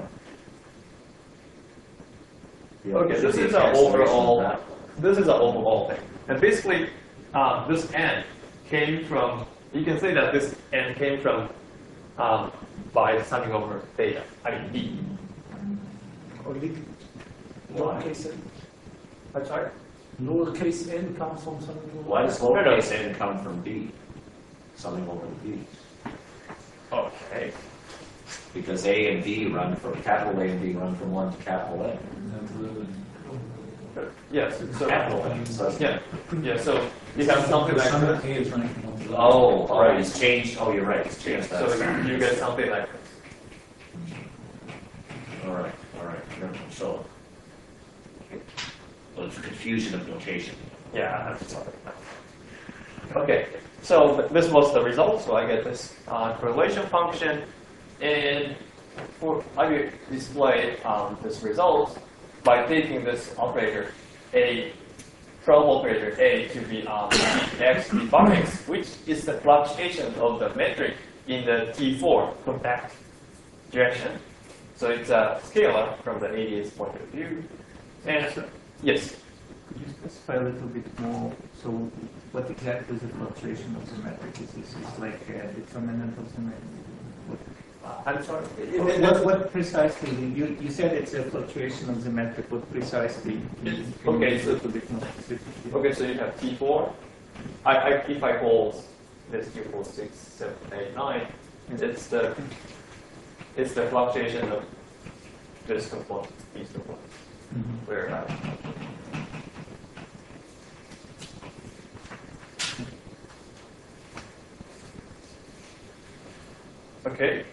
Okay, this is an overall. This is an overall thing, and basically, this n came from. You can say that this n came from by summing over theta. I mean B. Only lowercase n. I'm sorry. Lowercase n comes from something. Why does lowercase n come from B? Summing over B. Okay. Because A and B run from, capital A and B run from 1 to capital N. Yes. So Capital N. So yeah. So you have something like this. oh, all right, it's changed. Oh, you're right, it's changed that. So you get something like this. All right. So, well, it's confusion of notation. Yeah, that's something like that. Okay. So this was the result. So I get this correlation function, and I will display this result by taking this operator A, probe operator A, to be x d bar x, which is the fluctuation of the metric in the T4 compact direction. So it's a scalar from the ADS point of view. And yes. Could you specify a little bit more? So, what exactly is the fluctuation of the metric? Is this like a determinant of the metric? I'm sorry. What precisely? You said it's a fluctuation of the metric. What precisely? Can you Okay, be a so little bit more specific? okay, so you have T4. If I hold this Q4, 6, 7, 8, 9, it's the fluctuation of this component, these components. Where okay.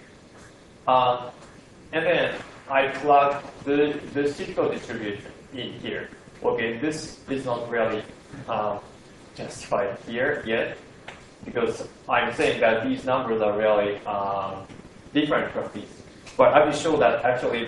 And then I plug the typical distribution in here. Okay, this is not really justified here yet, because I'm saying that these numbers are really different from these. But I will show that actually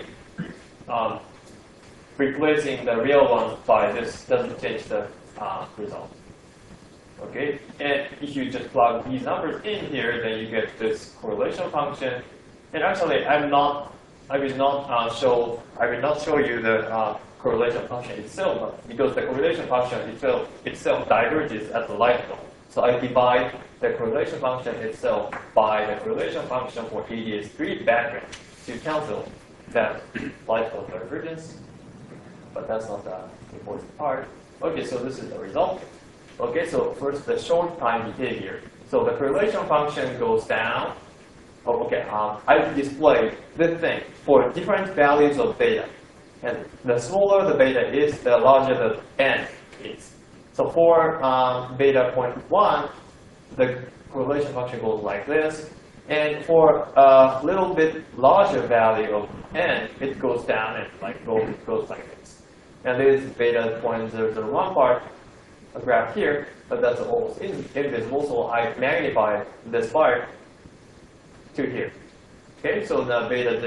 replacing the real one by this doesn't change the result. Okay, and if you just plug these numbers in here, then you get this correlation function. And actually, I will not show you the correlation function itself, because the correlation function itself diverges at the light node. So I divide the correlation function itself by the correlation function for ADS3 background to cancel that light node divergence. But that's not the important part. Okay, so this is the result. Okay, so first the short time behavior. So the correlation function goes down, Oh, okay. I displayed this thing for different values of beta, and the smaller the beta is, the larger the n is. So for beta 0.1, the correlation function goes like this, and for a little bit larger value of n, it goes down and goes like this. And this is beta 0.001 part, a graph here, but that's almost invisible, so I magnify this part to here. Okay, so the beta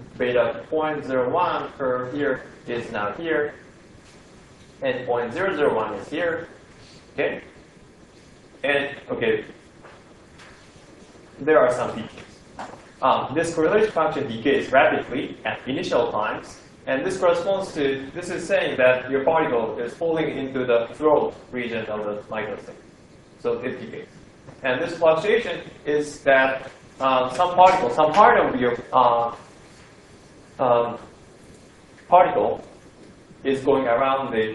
0.01 curve here is now here, and 0.001 is here. Okay, and okay, there are some features. This correlation function decays rapidly at initial times, and this corresponds to, this is saying that your particle is falling into the throat region of the microstate. So it decays. And this fluctuation is that some part of your particle is going around the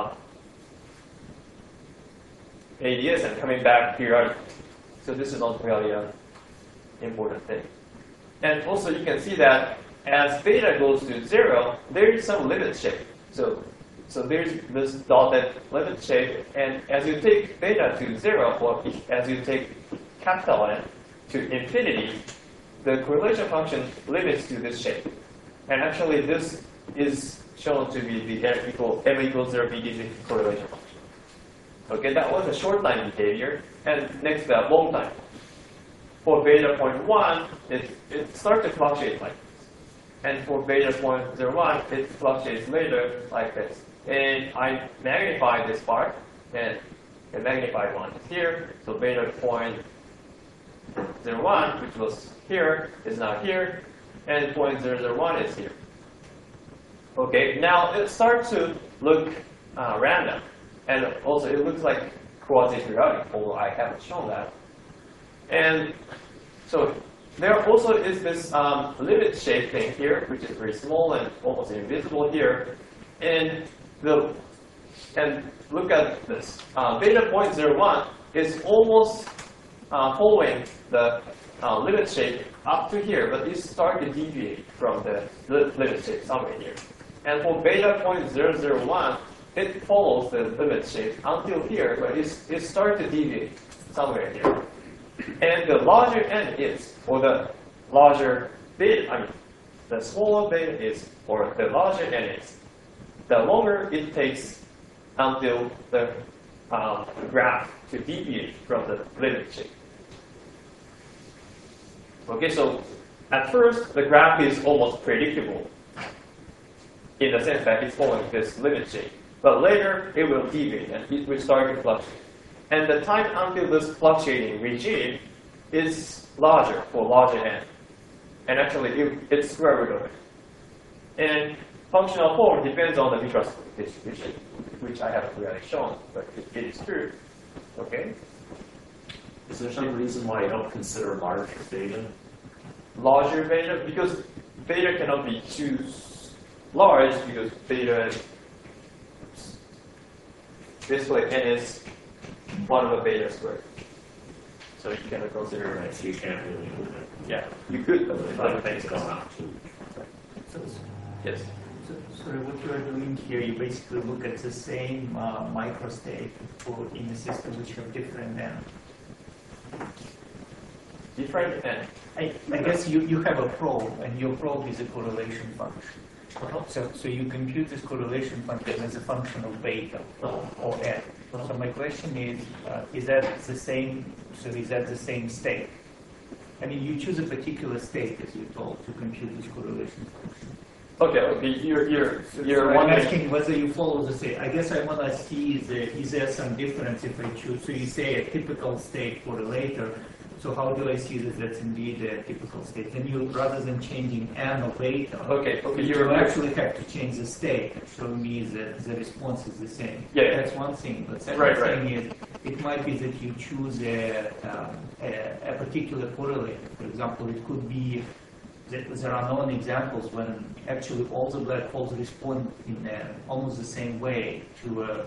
ADS and coming back periodically. So this is not really an important thing. And also you can see that as beta goes to 0, there is some limit shape. So there's this dotted limit shape, and as you take beta to 0, or as you take capital N to infinity, the correlation function limits to this shape. And actually this is shown to be the m equals 0 BDC correlation function. Okay, that was a short time behavior, and next long time. For beta 0.1, it starts to fluctuate like this. And for beta 0.01, it fluctuates later like this. And I magnify this part, and the magnified one is here. So beta 0.01, which was here, is now here, and 0.001 is here. Okay, now it starts to look random. And also it looks like quasi-periodic, although I haven't shown that. And so there also is this limit shape thing here, which is very small and almost invisible here. And look at this. Beta 0.01 is almost following the limit shape up to here, but it starts to deviate from the limit shape somewhere here. And for beta 0.001, it follows the limit shape until here, but it starts to deviate somewhere here. And the larger n is, or the larger beta, the smaller beta is, or the larger n is, the longer it takes until the graph to deviate from the limit shape. Okay, so at first the graph is almost predictable in the sense that it's following this limit shape. But later it will deviate and it will start to fluctuate. And the time until this fluctuating regime is larger for larger n. And actually it's square root of it. And functional form depends on the microscopic distribution, which I haven't really shown, but it is true. Okay? Is there some reason why you don't consider larger beta? Larger beta, because beta cannot be too large, because beta basically n is 1 over beta squared. So you cannot consider Right, so you can't really do it. yeah, you could, but Other things go out too. yes. So what you are doing here, you basically look at the same microstate in a system which have different n. Different n. I guess you have a probe, and your probe is a correlation function. So you compute this correlation function as a function of beta or n. So my question is that the same? So is that the same state? I mean, you choose a particular state, as you're told, to compute this correlation function. Okay, you're So I'm wondering. asking whether you follow the state. I guess I want to see is there some difference if I choose? So you say a typical state correlator. So how do I see that that's indeed a typical state? And you, rather than changing n or beta, Okay, you actually have to change the state, showing me that the response is the same. Yeah. That's one thing. But second Right. thing is, it might be that you choose a particular correlator. For example, it could be that there are known examples when actually all the black holes respond in almost the same way to a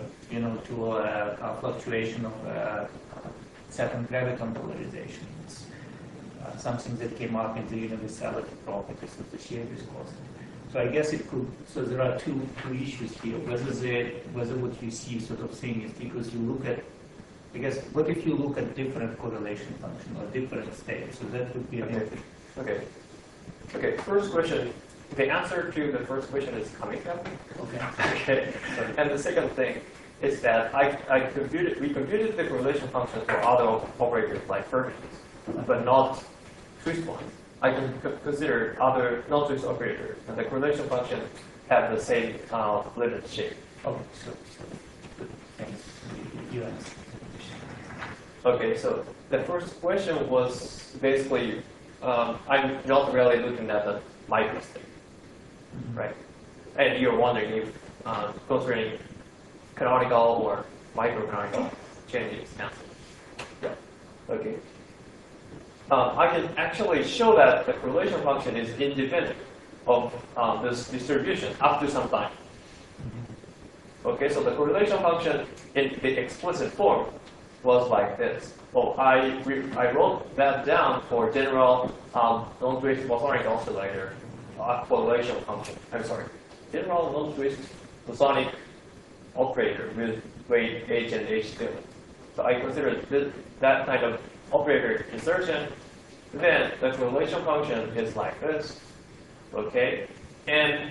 fluctuation of certain graviton polarizations. something that came up in the universality properties of the shear viscosity. So I guess it could. So there are two issues here. Whether what you see sort of thing is because you look at. I guess what if you look at different correlation function or different states? So that would be an issue. Okay. First question. The answer to the first question is coming up. Okay. And the second thing is that we computed the correlation function for other operators like fermions, but not twist ones. I can consider other non-twist operators, and the correlation function have the same limit shape. Okay. So thanks. You answered. Okay, so the first question was basically, I'm not really looking at the microstate, right? And you're wondering if considering canonical or microcanonical changes cancel. Yeah. Okay. I can actually show that the correlation function is independent of this distribution up to some time. Okay, so the correlation function in the explicit form was like this. Oh, I wrote that down for general non-twist bosonic oscillator correlation function. I'm sorry, general non-twist bosonic operator with weight h and h2. So I consider that kind of operator insertion. Then the correlation function is like this. Okay, and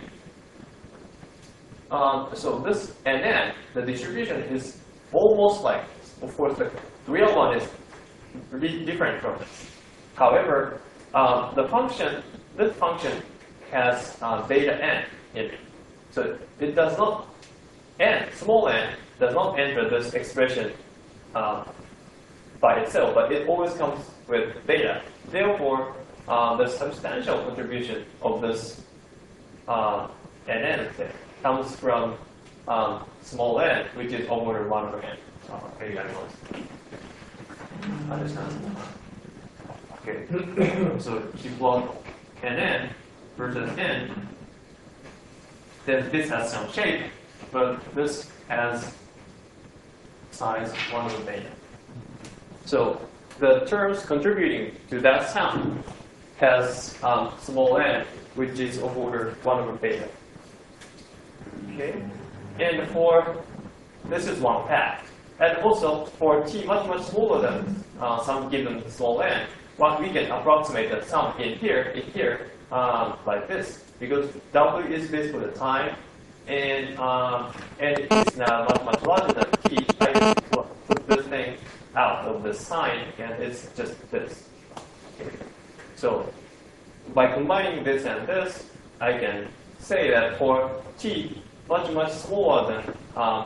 so this and then the distribution is almost like this. Of course, the real one is really different from this. However, this function has beta n in it. So it does not, small n does not enter this expression by itself, but it always comes with beta. Therefore, the substantial contribution of this nn comes from small n, which is over 1 over n. Maybe I lost. Understand? Okay. So if you plot nn versus n, then this has some shape, but this has size 1 over beta. So the terms contributing to that sound has small n, which is of order 1 over beta. Okay, and for this is one path, and also for t much smaller than some given small n, what we can approximate the sum in here like this, because w is basically the time, and it is now much larger than t. I can put this thing out of the sign, and it's just this. Okay. So by combining this and this, I can say that for t much smaller than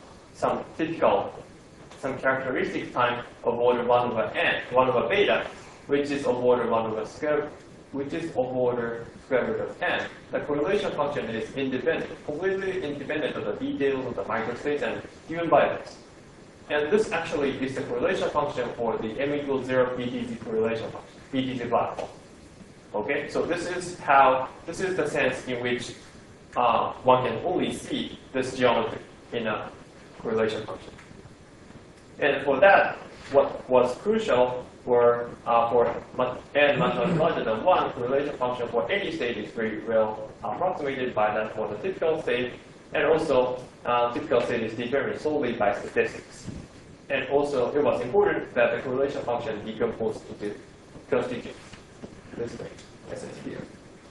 some characteristic time of order 1 over n, 1 over beta, which is of order 1 over square root of n. The correlation function is independent, completely independent of the details of the microstates and given by this. And this actually is the correlation function for the m equals 0 BTZ correlation function, BTZ black hole. Okay, so this is the sense in which one can only see this geometry in a correlation function. And for that, what was crucial were for n much larger than 1, correlation function for any state is very well approximated by that for the typical state, and also typical state is determined solely by statistics. And also, it was important that the correlation function decomposed into constituents. This way, as it's here.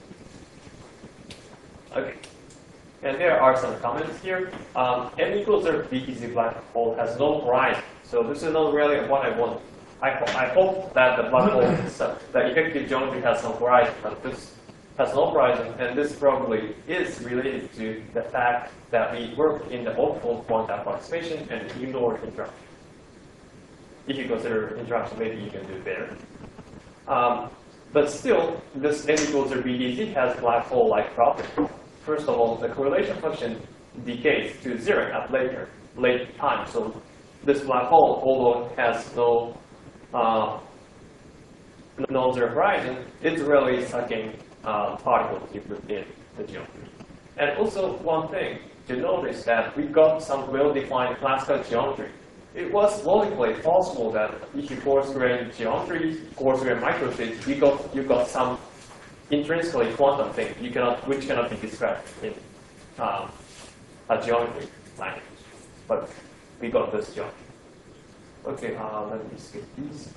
Okay. And there are some comments here. M equals 0 BTZ black hole has no horizon. So this is not really what I want. I hope that the black hole, the effective geometry has some horizon, but this has no horizon, and this probably is related to the fact that we work in the optimal quantum approximation and ignored interaction. If you consider interaction, maybe you can do it better. But still, this M equals 0 BTZ has black hole-like property. First of all, the correlation function decays to 0 at late time. So this black hole, although it has no non-zero horizon, it's really sucking particles within the geometry. And also one thing to notice that we got some well-defined classical geometry it was logically possible that if you coarse-grained geometry, coarse-grained microstates, you got some intrinsically quantum thing which cannot be described in a geometry language. But we got this geometry. Okay, let me skip these.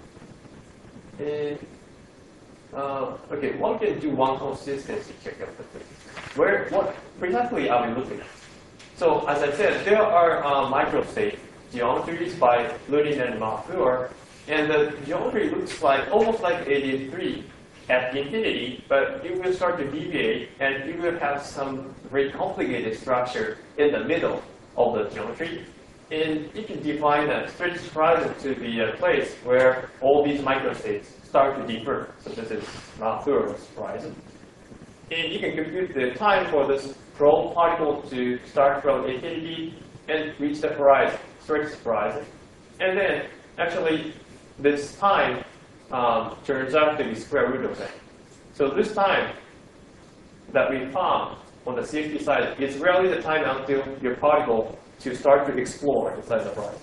Okay, one can do one consistency check of the thing. What precisely are we looking at? So as I said, there are microstate geometries by Lunin and Mahfour, and the geometry looks like almost like 83 at infinity, but it will start to deviate, and you will have some very complicated structure in the middle of the geometry. And you can define a stretch horizon to be a place where all these microstates start to differ. So this is Mahfour's horizon. And you can compute the time for this probe particle to start from infinity and reach the horizon, stretch horizon. And then, actually, this time turns out to be square root of that. So this time that we found on the CFT side is really the time until your particle to start to explore inside the horizon.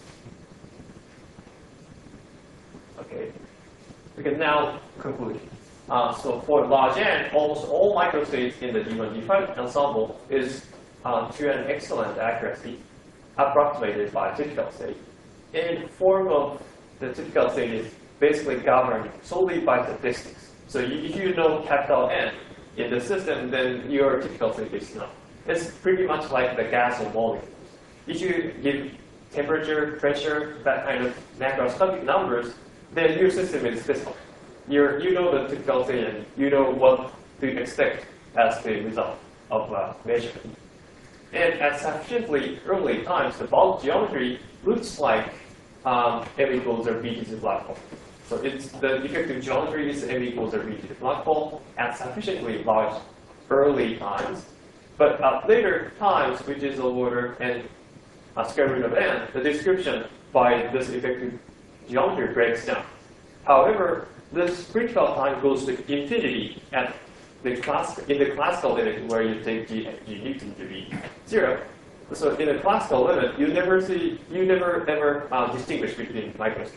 Okay. We can now conclude. So for large N, almost all microstates in the D1, D5 ensemble is to an excellent accuracy, approximated by typical state. And form of the typical state is basically governed solely by statistics. So if you know capital N in the system, then your typical state is known. It's pretty much like the gas or molecule. If you give temperature, pressure, that kind of macroscopic numbers, then your system is physical. You know the typical state and you know what to expect as the result of measurement. And at sufficiently early times, the bulk geometry looks like M equals or B to the black hole. So it's the effective geometry is M equals or B to the black hole at sufficiently large early times. But at later times, which is of order n square root of n, the description by this effective geometry breaks down. However, this critical time goes to infinity at in the classical limit where you take g Newton to be 0. So in the classical limit, you never ever distinguish between microstates.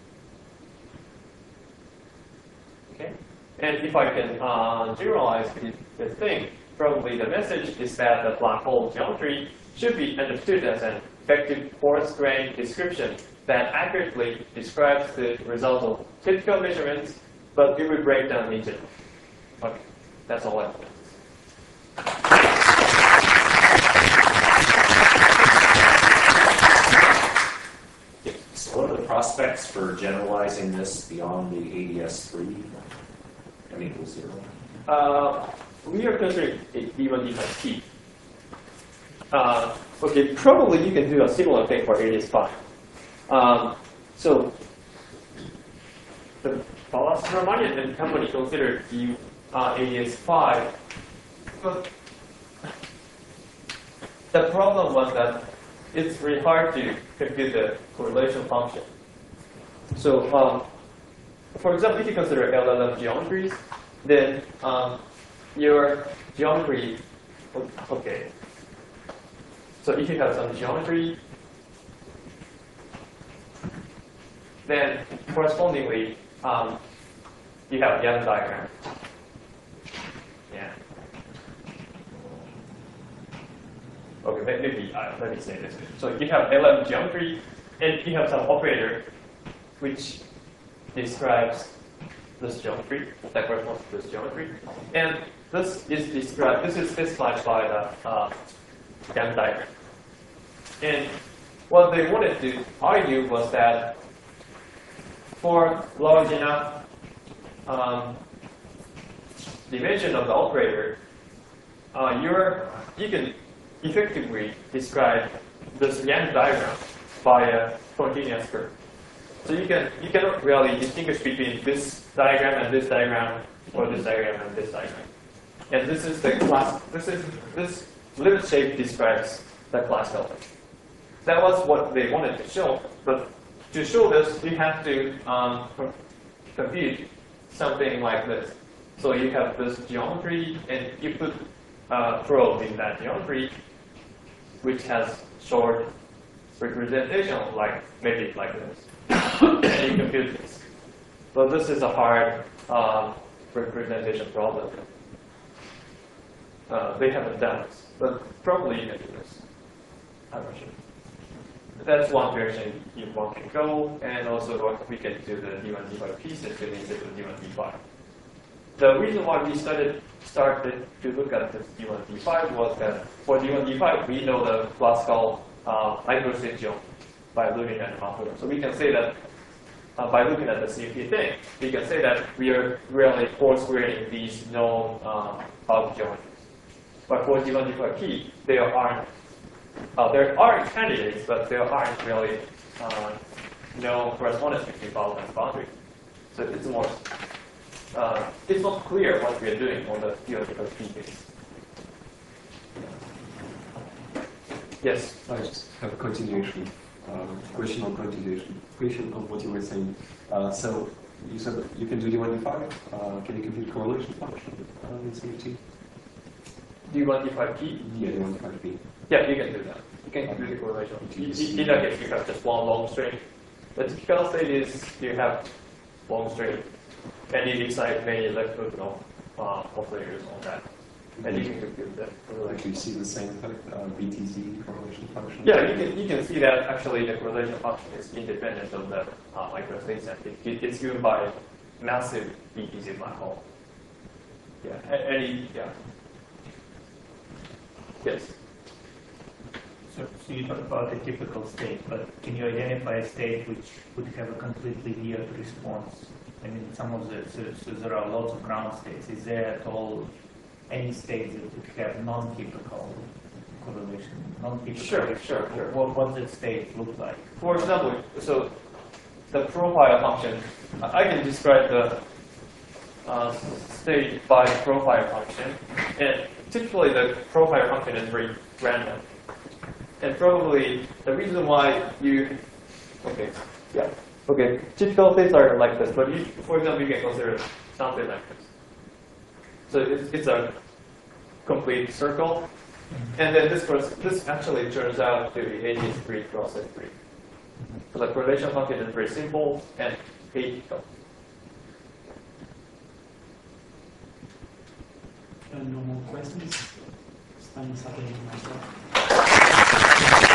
Okay, and if I can generalize the thing, probably the message is that the black hole geometry should be understood as an effective coarse-grained description that accurately describes the result of typical measurements, but it will break down in general. Okay, that's all I have. So what are the prospects for generalizing this beyond the ADS3? M equals 0. We are considering D1, D5 T. Okay, probably you can do a similar thing for ADS5. So the Balasubramanian and company considered the ADS5, but the problem was that it's really hard to compute the correlation function. So, for example, if you consider LLM geometries, then your geometry, okay. So if you have some geometry, then correspondingly, you have the other diagram. Yeah. Okay, maybe let me say this. So you have LM geometry, and you have some operator which describes this geometry, that corresponds to this geometry, and this is specified by the Gantt diagram. And what they wanted to argue was that for large enough dimension of the operator, you can effectively describe this Gantt diagram by a continuous curve. So you cannot really distinguish between this diagram and this diagram, or this diagram and this diagram. And this is the class. This limit shape describes the classical thing. That was what they wanted to show, but to show this, you have to compute something like this. So you have this geometry, and you put a probe in that geometry, which has short representation like maybe like this, and you compute this. But this is a hard representation problem. They haven't done this, but probably you can do this. I'm not sure. That's one direction you want to go, and also what we can do the D1, D5 pieces related to D1, D5. The reason why we started to look at this D1, D5 was that for D1, D5, we know the classical microsystem by looking at the computer. So we can say that by looking at the CP thing, we can say that we are really four-squaring these known bulk geometries. But for D1, D5P, there are candidates, but there aren't really no correspondence between bulk and boundary. So it's not clear what we are doing on the D1, D5P case. Yes? I just have a continuation, question on continuation, question on what you were saying. So you said that you can do D1, D5. Can you compute correlation function in CFT? D1, D5P? Yeah, D1, D5P. Yeah, you can do that. You can compute the correlation. In that case, you have just one long string. The typical state is you have long string, and you decide many left-hook operators on that. And you can compute that correlation. Actually, see the same effect, BTZ correlation function. Yeah, you can see that actually the correlation function is independent of the microstate set. It's given by massive BTZ black hole. Yeah, yeah. Yes. So you talk about a typical state, but can you identify a state which would have a completely weird response? I mean, some of so there are lots of ground states. Is there at all any states that would have non-typical correlation? Non-typical. Sure. What does that state look like? For example, so the profile function, I can describe the state by profile function, and typically the profile function is very random. And probably the reason why typical states are like this, but for example, you can consider something like this. So it's a complete circle, and then this actually turns out to be AT3 cross S3. So the correlation function is very simple and atypical. No more questions? Time is up.